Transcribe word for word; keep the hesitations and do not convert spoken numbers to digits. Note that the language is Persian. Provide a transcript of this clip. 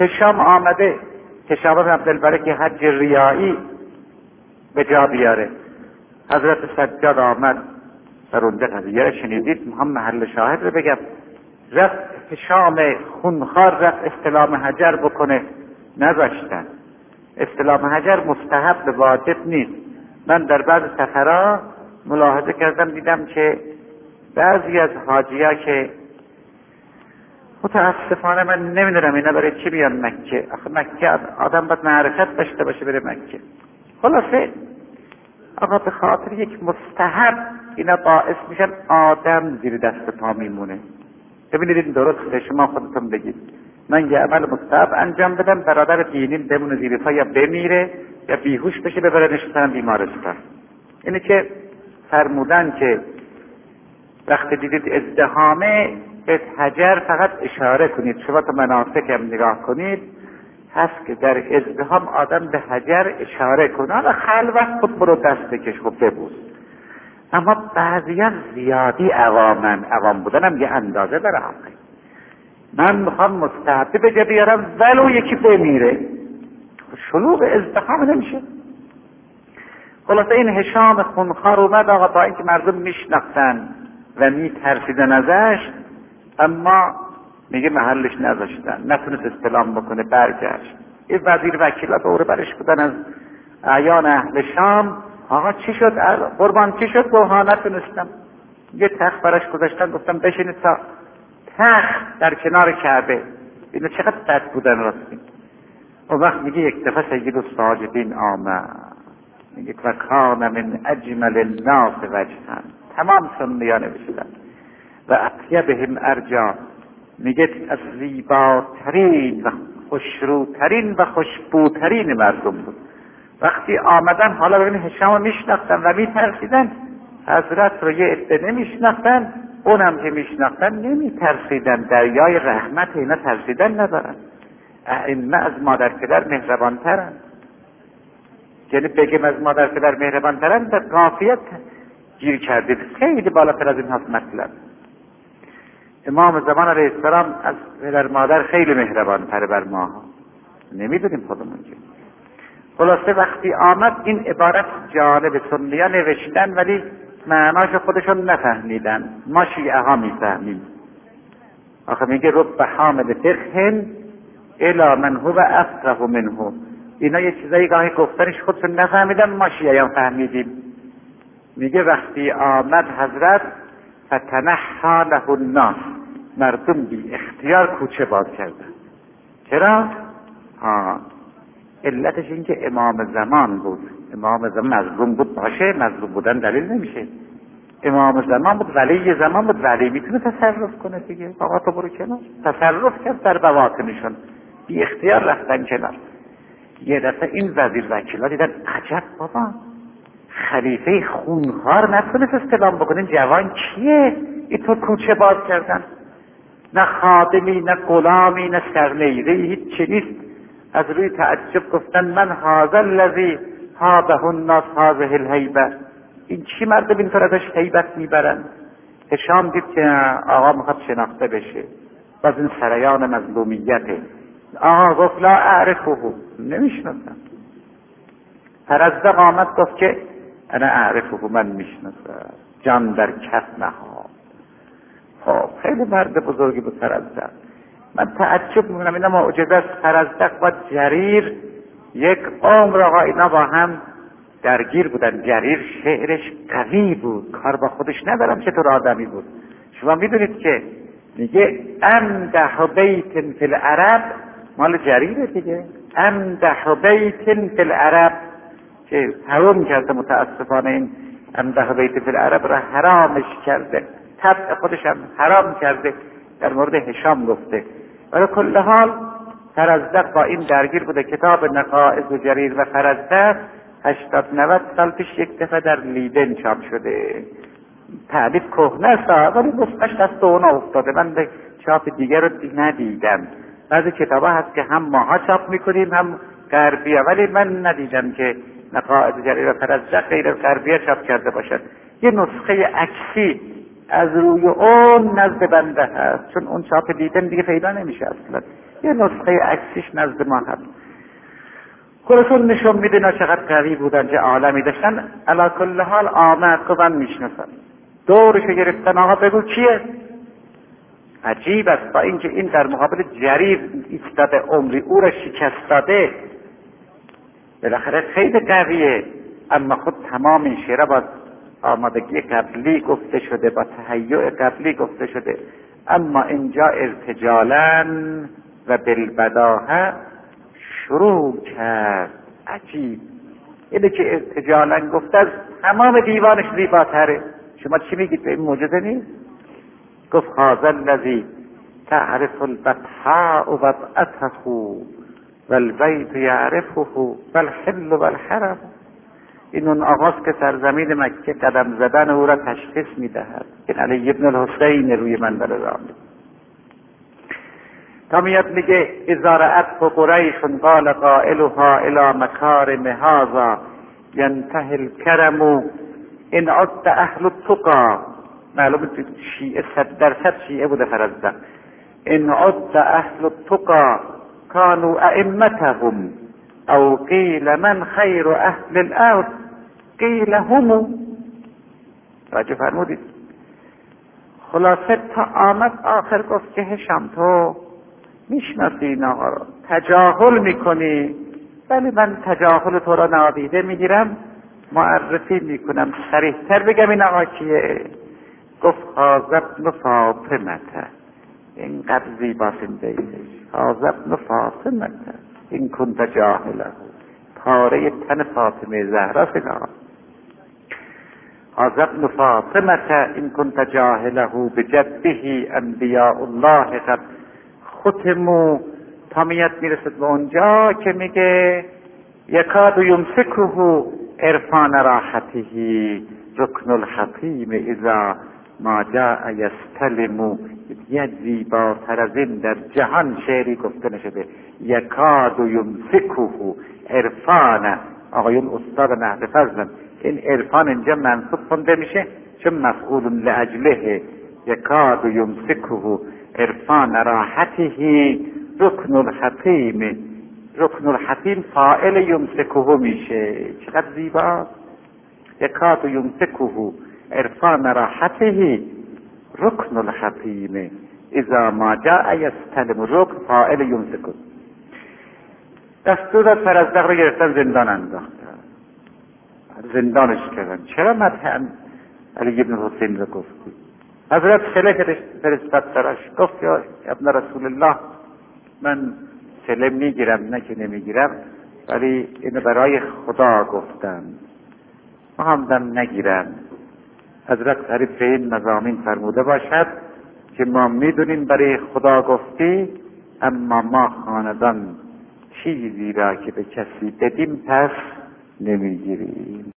هشام آمده که شهاب بن عبدالبره که حج ریایی به جا بیاره. حضرت سجاد آمد در اونجا قضیه را شنیدید. هم محل شاهد رو بگم، رفت هشام خونخوار رفت استلام حجر بکنه، نذاشتن. استلام حجر مستحب واجب نیست. من در بعض سفرها ملاحظه کردم، دیدم که بعضی از حاجی‌ها که متاسفانه من نمیدونم اینا برای چی بیان مکه، آخه مکه آدم باید معرفت داشته باشه بره مکه. خلاصه آقا به خاطر یک مستحب اینا باعث میشن آدم زیر دست پا میمونه. ببینید این درسته، شما خودتون بگید من یه عمل مستحب انجام بدم، برادر دینیم بمونه زیر پا یا بمیره یا بیهوش بشه ببرنش مثلا بیمارستان. اینه که فرمودن که وقتی دیدید ازدحامه به حجر فقط اشاره کنید. شما تو مناسک هم نگاه کنید هست که در ازدحام آدم به حجر اشاره کنه. حالا خلوت خود برو دست بکش خود ببوس. اما بعضیان زیادی عوامن، عوام بودنم یه اندازه داره. آقای من میخوام مستحبی به جا بیارم ولو یکی بمیره، شلوغ ازدحام نمیشه. خلاصه این هشام خونخوار اومد آقا، با اینکه مردم میشناختن و میترسیدن ازش، اما میگه محلش نذاشتن، نتونست استلام بکنه، برگشت. این وزیر وکیلا دور برش بودن از اعیان اهل شام. آقا چی شد قربان، چی شد؟ گفت ها نتونستم. یه تخت براش گذاشتن، گفتم بشینید تا تخت در کنار کعبه. اینو چقدر بد بودن راستی. اون وقت میگه یک دفعه سید الساجدین آمد، میگه و کان من اجمل الناس وجها، تمام سنیا نوشتن و اطیبهم ارجا، میگه از زیباترین و خوشروترین و خوشبوترین مردم بود. وقتی آمدن حالا ببینید هشام رو میشناختن و میترسیدن، حضرت رو یه عده نمیشناختن، اونم که میشناختن نمیترسیدن. دریای رحمت اینا ترسیدن ندارن. ائمه از مادر پدر مهربانترن، یعنی بگیم از مادر پدر مهربانترن در قافیت گیر کردید. خیلی بالاتر از این هست. مطلب امام زمان علیه السلام از پدر مادر خیلی مهربانتره بر ما، نمیدونیم خودمون که. خلاصه وقتی آمد این عبارت جالب سنیا نوشتن ولی معناش خودشون نفهمیدن، ما شیعه ها میفهمیم. آخه میگه رب حامل فقه الی من هو افقه منه. اینا یه چیزایی گاهی گفتنش خودشون نفهمیدن، ما شیعه ها فهمیدیم. میگه وقتی آمد حضرت فتنحى له الناس، مردم بی اختیار کوچه باز کردن. چرا؟ آه. علتش این که امام زمان بود. امام زمان مظلوم بود، باشه مظلوم بودن دلیل نمیشه. امام زمان بود، ولی زمان بود، ولی میتونه تصرف کنه دیگه. آقا تو برو کنار. تصرف کرد در بواطنشون، بی اختیار رفتن کنار. یه دفعه این وزیر وکیلا دیدن عجب بابا، خلیفه خونخوار نتونست استلام بکنه، جوان کیه؟ اینطور کوچه باز کردن، نه خادمی نه غلامی نه سرنیزه‌ای، هیچ چی نیست. از روی تعجب گفتن من هذا الذی هابه الناس هذه الهیبه، این چی مردم اینطور ازش هیبت میبرن؟ هشام دید که آقا میخواد شناخته بشه و از این سریان مظلومیته. آقا گفت لا اعرفه، نمیشناسم. فرزدق آمد گفت که انا اعرفه، من میشناسم. جان در کف نهاد. خب خیلی مرد بزرگی بود فرزدق. من تعجب میکنم اینا معجزه است. فرزدق و جریر یک عمر آقا اینا با هم درگیر بودن. جریر شعرش قوی بود، کار با خودش ندارم چطور آدمی بود. شما میدونید که میگه امدح بیت فی العرب، مال جریره دیگه. امدح بیت فی العرب که حرام کرده، متاسفانه این امدح بیت فی العرب را حرامش کرده، طبع خودش هم حرام کرده، در مورد هشام گفته. ولی کل حال فرزدق با این درگیر بوده. کتاب نقائص و جریر و فرزدق هشتاد نود سال پیش یک دفعه در لیدن چاپ شده. تعلیف کهنه است ولی نسخش دست اونا افتاده. من به چاپ دیگر رو ندیدم. بعضی کتابا هست که هم ماها چاپ میکنیم هم غربیه، ولی من ندیدم که نقائص جریر و فرزدق غیر غربیه چاپ کرده باشد. یه نسخه عکسی از روی اون نزد بنده هست، چون اون چاپ دیدن دیگه پیدا نمیشه اصلا. یه نسخه عکسیش نزد ما هست. خودشون نشون میده اینا چقدر قوی بودن، چه عالمی داشتن. علی کل حال آمد گفت من میشناسم، دورش گرفتن، آقا بگو کیه؟ عجیب است، با اینکه این در مقابل جریر ایستاده، عمری او را شکست داده، بالاخره خیلی قویه، اما خود تمام این شعرها با آمادگی قبلی گفته شده، با تهیع قبلی گفته شده، اما اینجا ارتجالاً و بالبداهه شروع کرد. عجیب، اینه که ارتجالاً گفته از تمام دیوانش زیباتره. شما چی میگید به این معجزه نیست؟ گفت هذا الذی تعرف البطحاء وضعته والبیت یعرفه والحل والحرم. این اون آغاز که سرزمین مکه قدم زدن او را تشخیص میدهد. این علی ابن الحسین روی منبر رامد تا میاد میگه اذا رأت قریش قال قائلها الى مکارم هذا ینتهی الکرم ان عد اهل التقى. معلومه شیعه صد درصد شیعه بوده فرزدن. ان عد اهل التقى كانوا ائمتهم او قیل من خیر اهل الارض قیل هم. راجع فرمودید. خلاصه تا آمد آخر گفت که هشام تو میشناسی این آقا را، تجاهل میکنی، ولی من تجاهل تو را نادیده میگیرم، معرفی میکنم، صریح‌تر بگم این آقا کیه. گفت هذا ابن فاطمه، اینقدر زیباست این بیتش، هذا ابن فاطمه این کنت جاهله، پاره تن فاطمه زهرا سگاه. هذا ابن فاطمه این کنت جاهله بجده انبیاء الله قد ختموا. تا میاد میرسد به اونجا که میگه یکاد یمسکه عرفان راحته رکن الحکیم اذا ما جاء یستلم. یک زیباتر از این در جهان شعری گفته نشده. یکاد یمسکه عرفان. آقایون استاد نحو فضلن، این عرفان اینجا منصوب خونده میشه چون مفعول لاجله. یکاد یمسکه عرفان راحته رکن الحکیم. رکن الحکیم فاعل یمسکه میشه. چقدر زیبا. یکاد یمسکه عرفان راحته رکن الحکیم اذا ما جاء یستلم. رکن فاعل یمسکه. دستور از فرزدق رو گرفتن زندان انداختن، زندانش کردن. چرا مدح علی ابن حسین رو گفتی؟ حضرت صله فرستاد سراش، گفت یا ابن رسول الله من صله میگیرم، نه که نمیگیرم، ولی اینو برای خدا گفتم، ما هم نگیرم. حضرت قریب به این مضامین فرموده باشد که ما میدونیم برای خدا گفتی، اما ما خاندان چیزی را که به کسی بدیم پس نمیگیریم.